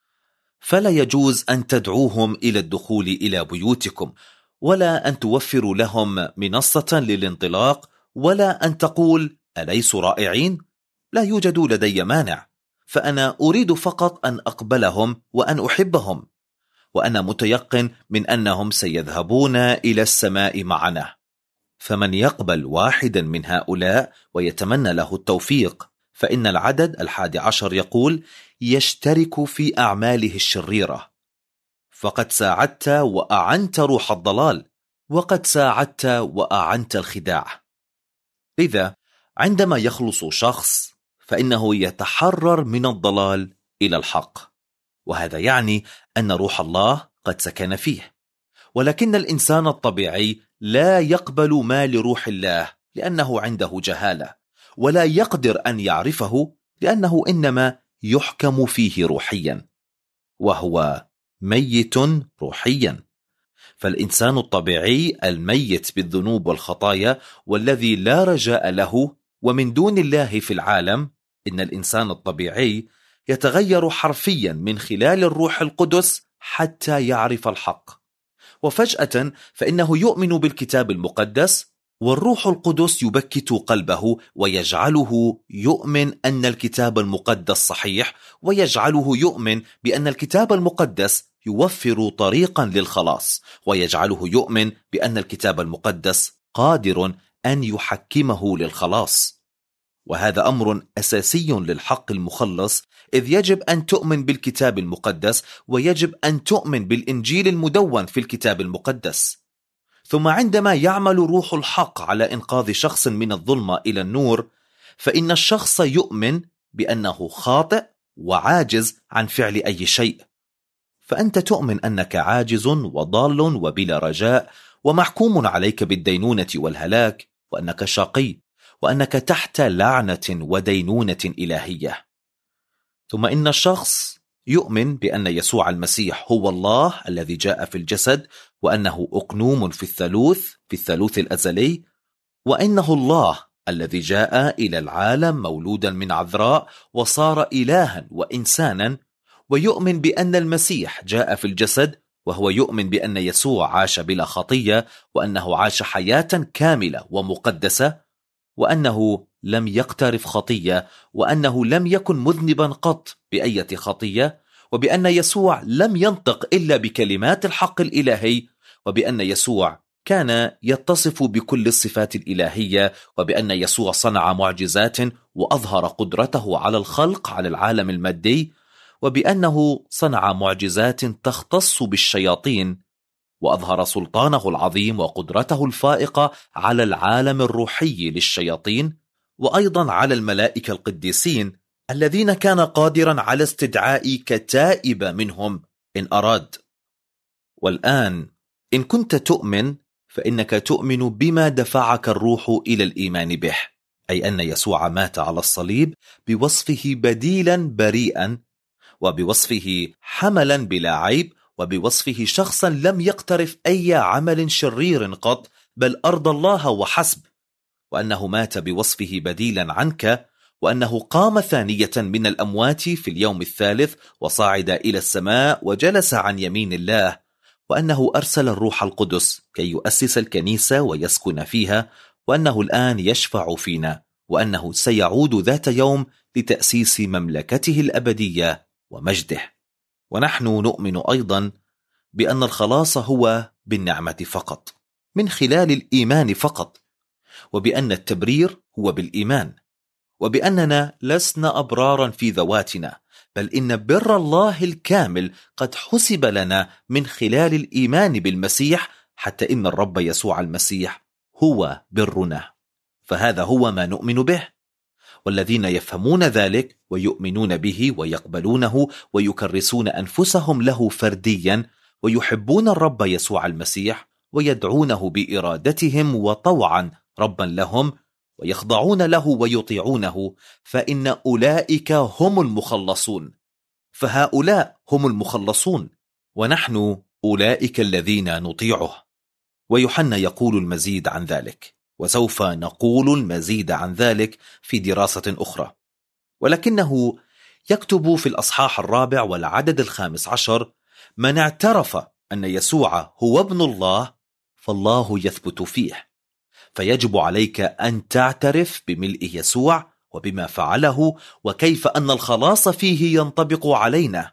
B: فلا يجوز أن تدعوهم إلى الدخول إلى بيوتكم، ولا أن توفروا لهم منصة للانطلاق، ولا أن تقول: أليسوا رائعين؟ لا يوجد لدي مانع، فأنا أريد فقط أن أقبلهم وأن أحبهم، وأنا متيقن من أنهم سيذهبون إلى السماء معنا. فمن يقبل واحدا من هؤلاء ويتمنى له التوفيق، فإن العدد 11 يقول: يشترك في أعماله الشريرة. فقد ساعدت وأعنت روح الضلال، وقد ساعدت وأعنت الخداع. لذا عندما يخلص شخص فإنه يتحرر من الضلال إلى الحق، وهذا يعني أن روح الله قد سكن فيه. ولكن الإنسان الطبيعي لا يقبل ما لروح الله لأنه عنده جهالة، ولا يقدر أن يعرفه لأنه إنما يحكم فيه روحيا، وهو ميت روحيا. فالإنسان الطبيعي الميت بالذنوب والخطايا والذي لا رجاء له ومن دون الله في العالم، إن الإنسان الطبيعي يتغير حرفيا من خلال الروح القدس حتى يعرف الحق، وفجأة فإنه يؤمن بالكتاب المقدس، والروح القدس يبكت قلبه ويجعله يؤمن أن الكتاب المقدس صحيح، ويجعله يؤمن بأن الكتاب المقدس يوفر طريقا للخلاص، ويجعله يؤمن بأن الكتاب المقدس قادر أن يحكمه للخلاص. وهذا أمر أساسي للحق المخلص، إذ يجب أن تؤمن بالكتاب المقدس، ويجب أن تؤمن بالإنجيل المدون في الكتاب المقدس. ثم عندما يعمل روح الحق على إنقاذ شخص من الظلمة إلى النور، فإن الشخص يؤمن بأنه خاطئ وعاجز عن فعل أي شيء. فأنت تؤمن أنك عاجز وضال وبلا رجاء، ومحكوم عليك بالدينونة والهلاك، وأنك شقي، وأنك تحت لعنة ودينونة إلهية. ثم إن الشخص يؤمن بأن يسوع المسيح هو الله الذي جاء في الجسد، وأنه أقنوم في الثالوث الأزلي، وإنه الله الذي جاء إلى العالم مولودا من عذراء وصار إلها وإنسانا، ويؤمن بأن المسيح جاء في الجسد، وهو يؤمن بأن يسوع عاش بلا خطية، وأنه عاش حياة كاملة ومقدسة، وأنه لم يقترف خطية، وأنه لم يكن مذنبا قط بأية خطية، وبأن يسوع لم ينطق إلا بكلمات الحق الإلهي، وبأن يسوع كان يتصف بكل الصفات الإلهية، وبأن يسوع صنع معجزات وأظهر قدرته على الخلق على العالم المادي، وبأنه صنع معجزات تختص بالشياطين، وأظهر سلطانه العظيم وقدرته الفائقة على العالم الروحي للشياطين، وأيضا على الملائكة القديسين الذين كان قادرا على استدعاء كتائب منهم إن أراد. والآن إن كنت تؤمن، فإنك تؤمن بما دفعك الروح إلى الإيمان به، أي أن يسوع مات على الصليب بوصفه بديلا بريئا، وبوصفه حملا بلا عيب، وبوصفه شخصا لم يقترف أي عمل شرير قط، بل أرضى الله وحسب، وأنه مات بوصفه بديلا عنك، وأنه قام ثانية من الأموات في اليوم الثالث، وصعد إلى السماء وجلس عن يمين الله، وأنه أرسل الروح القدس كي يؤسس الكنيسة ويسكن فيها، وأنه الآن يشفع فينا، وأنه سيعود ذات يوم لتأسيس مملكته الأبدية ومجده. ونحن نؤمن أيضا بأن الخلاص هو بالنعمة فقط، من خلال الإيمان فقط، وبأن التبرير هو بالإيمان، وبأننا لسنا أبرارا في ذواتنا، بل إن بر الله الكامل قد حسب لنا من خلال الإيمان بالمسيح، حتى إن الرب يسوع المسيح هو برنا. فهذا هو ما نؤمن به، والذين يفهمون ذلك ويؤمنون به ويقبلونه ويكرسون أنفسهم له فرديا، ويحبون الرب يسوع المسيح ويدعونه بإرادتهم وطوعا ربا لهم، ويخضعون له ويطيعونه، فإن أولئك هم المخلصون. فهؤلاء هم المخلصون، ونحن أولئك الذين نطيعه. ويوحنا يقول المزيد عن ذلك، وسوف نقول المزيد عن ذلك في دراسة أخرى. ولكنه يكتب في الأصحاح 4 والعدد 15: من اعترف أن يسوع هو ابن الله فالله يثبت فيه. فيجب عليك أن تعترف بملء يسوع وبما فعله، وكيف أن الخلاص فيه ينطبق علينا.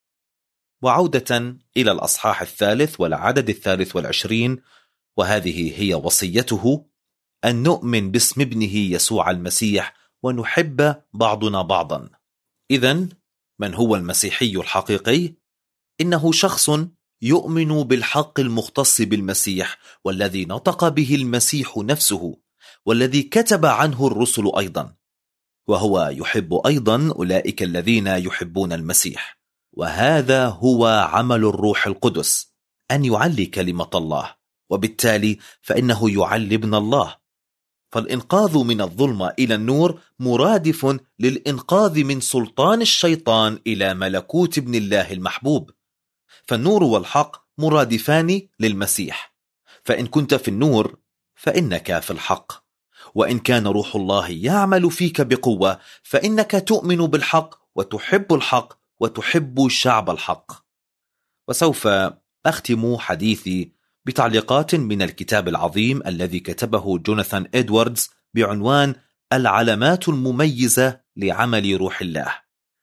B: وعودة إلى الأصحاح 3 والعدد 23، وهذه هي وصيته: أن نؤمن باسم ابنه يسوع المسيح ونحب بعضنا بعضا. إذن من هو المسيحي الحقيقي؟ إنه شخص يؤمن بالحق المختص بالمسيح، والذي نطق به المسيح نفسه، والذي كتب عنه الرسل أيضا، وهو يحب أيضا أولئك الذين يحبون المسيح. وهذا هو عمل الروح القدس، أن يعلي كلمة الله، وبالتالي فإنه يعلي ابن الله. فالإنقاذ من الظلمة إلى النور مرادف للإنقاذ من سلطان الشيطان إلى ملكوت ابن الله المحبوب. فالنور والحق مرادفان للمسيح، فإن كنت في النور فإنك في الحق، وإن كان روح الله يعمل فيك بقوة فإنك تؤمن بالحق وتحب الحق وتحب شعب الحق. وسوف أختم حديثي بتعليقات من الكتاب العظيم الذي كتبه جوناثان إدواردز بعنوان العلامات المميزة لعمل روح الله.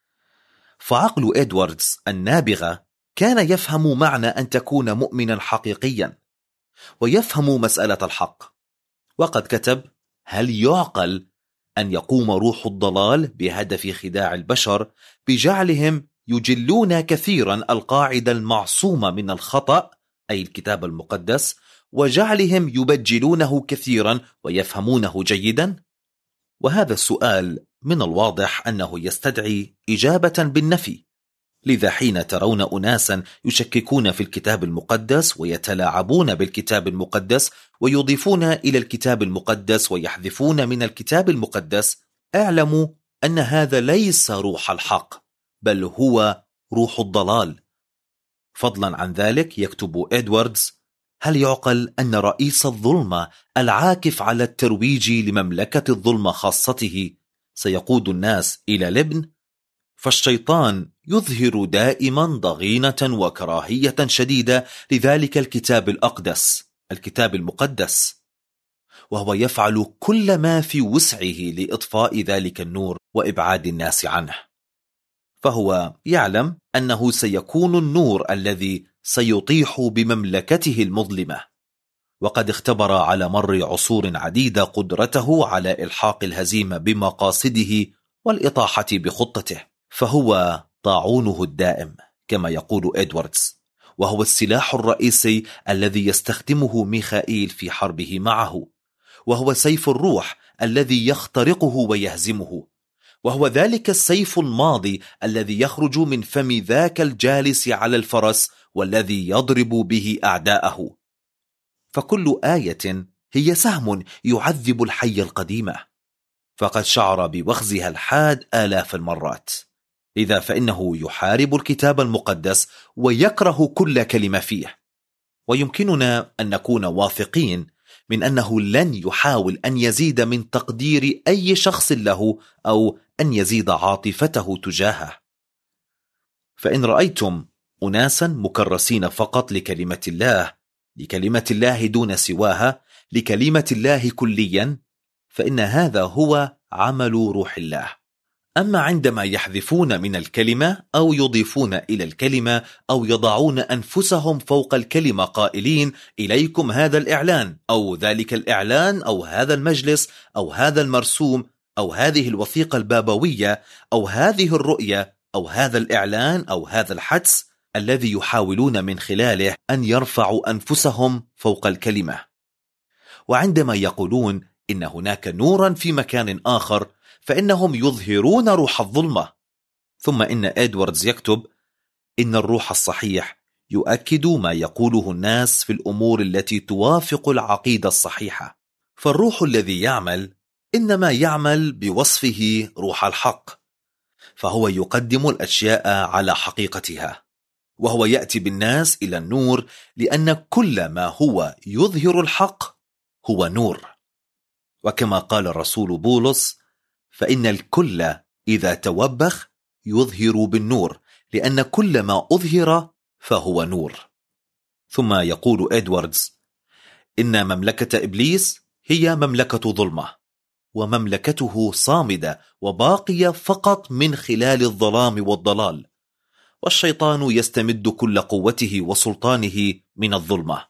B: فعقل إدواردز النابغة كان يفهم معنى أن تكون مؤمنا حقيقيا ويفهم مسألة الحق، وقد كتب: هل يعقل أن يقوم روح الضلال بهدف خداع البشر بجعلهم يجلون كثيرا القاعدة المعصومة من الخطأ أي الكتاب المقدس، وجعلهم يبجلونه كثيرا ويفهمونه جيدا؟ وهذا السؤال من الواضح أنه يستدعي إجابة بالنفي. لذا حين ترون أناسا يشككون في الكتاب المقدس ويتلاعبون بالكتاب المقدس ويضيفون إلى الكتاب المقدس ويحذفون من الكتاب المقدس، اعلموا أن هذا ليس روح الحق، بل هو روح الضلال. فضلا عن ذلك يكتب إدواردز: هل يعقل أن رئيس الظلمة العاكف على الترويج لمملكة الظلمة خاصته سيقود الناس إلى الابن؟ فالشيطان يظهر دائما ضغينة وكراهية شديدة لذلك الكتاب الأقدس، الكتاب المقدس، وهو يفعل كل ما في وسعه لإطفاء ذلك النور وإبعاد الناس عنه. فهو يعلم أنه سيكون النور الذي سيطيح بمملكته المظلمة، وقد اختبر على مر عصور عديدة قدرته على إلحاق الهزيمة بمقاصده والإطاحة بخطته، فهو طاعونه الدائم كما يقول إدواردز، وهو السلاح الرئيسي الذي يستخدمه ميخائيل في حربه معه، وهو سيف الروح الذي يخترقه ويهزمه، وهو ذلك السيف الماضي الذي يخرج من فم ذاك الجالس على الفرس والذي يضرب به أعداءه. فكل آية هي سهم يعذب الحي القديمة، فقد شعر بوخزها الحاد آلاف المرات. لذا فإنه يحارب الكتاب المقدس ويكره كل كلمة فيه، ويمكننا أن نكون واثقين من أنه لن يحاول أن يزيد من تقدير أي شخص له أو أن يزيد عاطفته تجاهه. فإن رأيتم أناسا مكرسين فقط لكلمة الله دون سواها، لكلمة الله كليا، فإن هذا هو عمل روح الله. أما عندما يحذفون من الكلمة أو يضيفون إلى الكلمة أو يضعون أنفسهم فوق الكلمة قائلين: إليكم هذا الإعلان أو ذلك الإعلان أو هذا المجلس أو هذا المرسوم أو هذه الوثيقة البابوية أو هذه الرؤية أو هذا الإعلان أو هذا الحدس، الذي يحاولون من خلاله أن يرفعوا أنفسهم فوق الكلمة. وعندما يقولون إن هناك نورا في مكان آخر، فإنهم يظهرون روح الظلمة. ثم إن إدواردز يكتب: إن الروح الصحيح يؤكد ما يقوله الناس في الأمور التي توافق العقيدة الصحيحة، فالروح الذي يعمل إنما يعمل بوصفه روح الحق، فهو يقدم الأشياء على حقيقتها، وهو يأتي بالناس إلى النور، لأن كل ما هو يظهر الحق هو نور. وكما قال الرسول بولس: فإن الكل إذا توبخ يظهر بالنور، لأن كل ما أظهر فهو نور. ثم يقول إدواردز: إن مملكة إبليس هي مملكة ظلمة، ومملكته صامدة وباقية فقط من خلال الظلام والضلال، والشيطان يستمد كل قوته وسلطانه من الظلمة.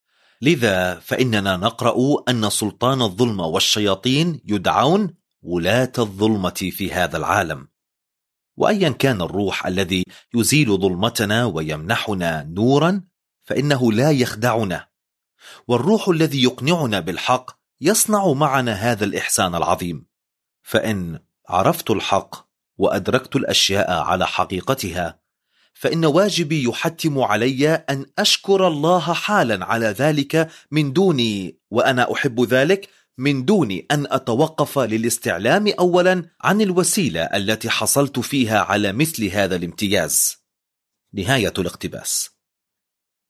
B: لذا فإننا نقرأ أن سلطان الظلمة والشياطين يدعون ولاة الظلمة في هذا العالم. وأيا كان الروح الذي يزيل ظلمتنا ويمنحنا نورا، فإنه لا يخدعنا، والروح الذي يقنعنا بالحق يصنع معنا هذا الإحسان العظيم. فإن عرفت الحق وأدركت الأشياء على حقيقتها، فإن واجبي يحتم علي أن أشكر الله حالا على ذلك، من دوني، وأنا أحب ذلك، من دون أن أتوقف للاستعلام أولا عن الوسيلة التي حصلت فيها على مثل هذا الامتياز. نهاية الاقتباس.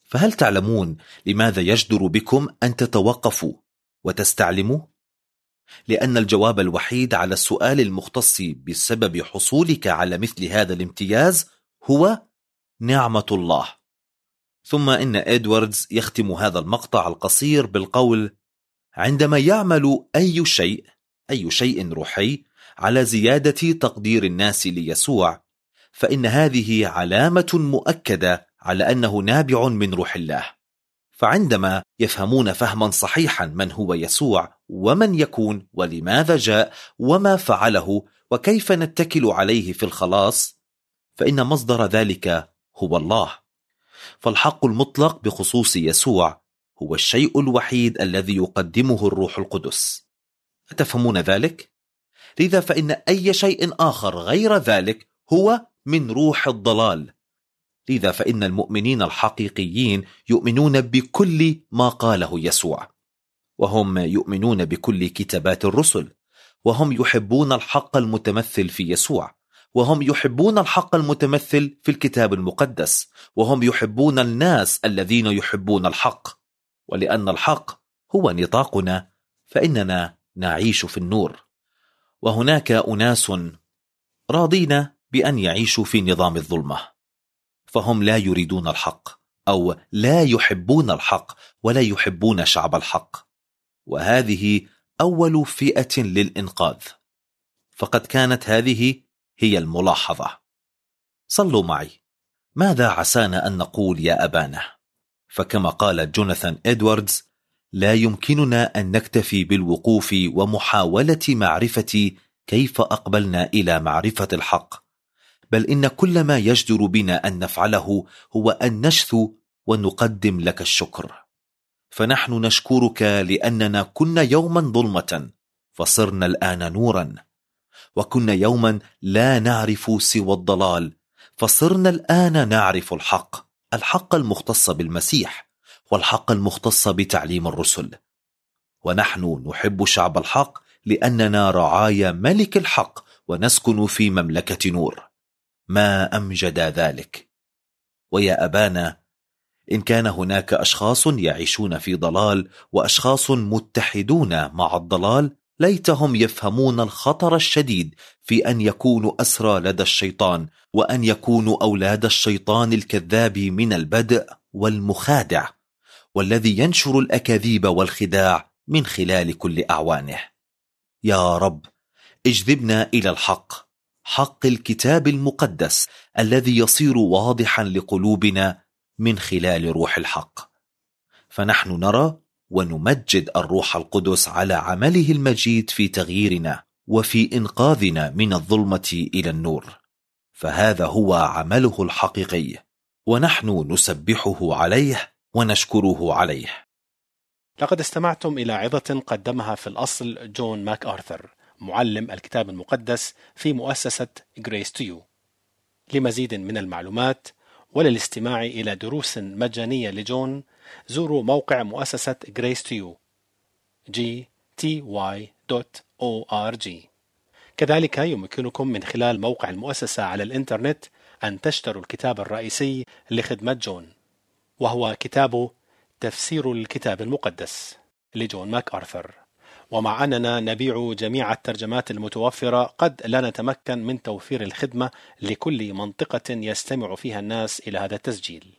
B: فهل تعلمون لماذا يجدر بكم أن تتوقفوا وتستعلموا؟ لأن الجواب الوحيد على السؤال المختص بسبب حصولك على مثل هذا الامتياز هو نعمة الله. ثم إن إدواردز يختم هذا المقطع القصير بالقول: عندما يعمل أي شيء روحي على زيادة تقدير الناس ليسوع، فإن هذه علامة مؤكدة على أنه نابع من روح الله. فعندما يفهمون فهما صحيحا من هو يسوع ومن يكون ولماذا جاء وما فعله وكيف نتكل عليه في الخلاص، فإن مصدر ذلك هو الله. فالحق المطلق بخصوص يسوع هو الشيء الوحيد الذي يقدمه الروح القدس. أتفهمون ذلك؟ لذا فإن أي شيء آخر غير ذلك هو من روح الضلال. لذا فإن المؤمنين الحقيقيين يؤمنون بكل ما قاله يسوع، وهم يؤمنون بكل كتابات الرسل، وهم يحبون الحق المتمثل في يسوع، وهم يحبون الحق المتمثل في الكتاب المقدس، وهم يحبون الناس الذين يحبون الحق. ولأن الحق هو نطاقنا فإننا نعيش في النور. وهناك أناس راضين بأن يعيشوا في نظام الظلمة، فهم لا يريدون الحق أو لا يحبون الحق ولا يحبون شعب الحق، وهذه أول فئة للإنقاذ. فقد كانت هذه هي الملاحظة. صلوا معي: ماذا عسانا أن نقول يا أبانا؟ فكما قال جوناثان إدواردز: لا يمكننا أن نكتفي بالوقوف ومحاولة معرفة كيف أقبلنا إلى معرفة الحق، بل إن كل ما يجدر بنا أن نفعله هو أن نشثو ونقدم لك الشكر. فنحن نشكرك لأننا كنا يوما ظلمة فصرنا الآن نورا، وكنا يوما لا نعرف سوى الضلال فصرنا الآن نعرف الحق المختص بالمسيح والحق المختص بتعليم الرسل. ونحن نحب شعب الحق لأننا رعايا ملك الحق ونسكن في مملكة نور. ما أمجد ذلك. ويا أبانا، إن كان هناك أشخاص يعيشون في ضلال وأشخاص متحدون مع الضلال، ليتهم يفهمون الخطر الشديد في أن يكونوا أسرى لدى الشيطان، وأن يكونوا أولاد الشيطان الكذاب من البدء والمخادع، والذي ينشر الأكاذيب والخداع من خلال كل أعوانه. يا رب، اجذبنا إلى الحق، حق الكتاب المقدس الذي يصير واضحا لقلوبنا من خلال روح الحق. فنحن نرى ونمجد الروح القدس على عمله المجيد في تغييرنا وفي إنقاذنا من الظلمة إلى النور، فهذا هو عمله الحقيقي، ونحن نسبحه عليه ونشكره عليه.
A: لقد استمعتم إلى عظة قدمها في الأصل جون ماك آرثر، معلم الكتاب المقدس في مؤسسة Grace to You. لمزيد من المعلومات وللاستماع إلى دروس مجانية لجون، زوروا موقع مؤسسة Grace to You gty.org. كذلك يمكنكم من خلال موقع المؤسسة على الإنترنت أن تشتروا الكتاب الرئيسي لخدمة جون، وهو كتاب تفسير الكتاب المقدس لجون ماك آرثر. ومع أننا نبيع جميع الترجمات المتوفرة، قد لا نتمكن من توفير الخدمة لكل منطقة يستمع فيها الناس إلى هذا التسجيل.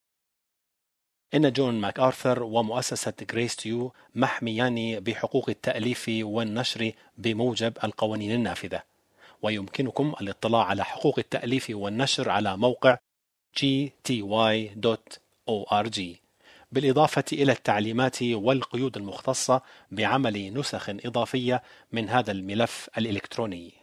A: إن جون ماك آرثر ومؤسسة Grace to You محميان بحقوق التأليف والنشر بموجب القوانين النافذة، ويمكنكم الاطلاع على حقوق التأليف والنشر على موقع gty.org، بالإضافة إلى التعليمات والقيود المختصة بعمل نسخ إضافية من هذا الملف الإلكتروني.